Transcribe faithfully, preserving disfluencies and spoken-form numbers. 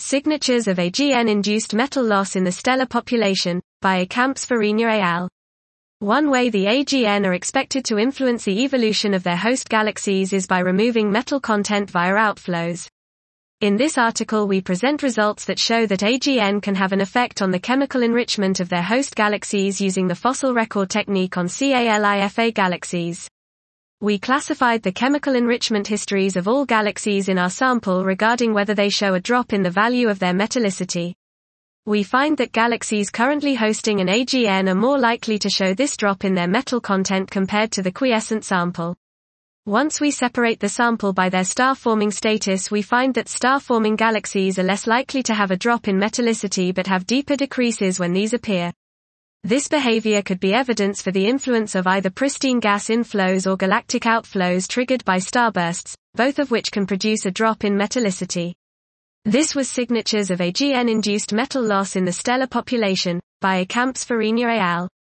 Signatures of A G N-induced metal loss in the stellar population, by Camps-Farina et al. One way the A G N are expected to influence the evolution of their host galaxies is by removing metal content via outflows. In this article we present results that show that A G N can have an effect on the chemical enrichment of their host galaxies using the fossil record technique on CALIFA galaxies. We classified the chemical enrichment histories of all galaxies in our sample regarding whether they show a drop in the value of their metallicity. We find that galaxies currently hosting an A G N are more likely to show this drop in their metal content compared to the quiescent sample. Once we separate the sample by their star-forming status, we find that star-forming galaxies are less likely to have a drop in metallicity but have deeper decreases when these appear. This behavior could be evidence for the influence of either pristine gas inflows or galactic outflows triggered by starbursts, both of which can produce a drop in metallicity. This was Signatures of A G N-induced metal loss in the stellar population, by Camps-Farina et al.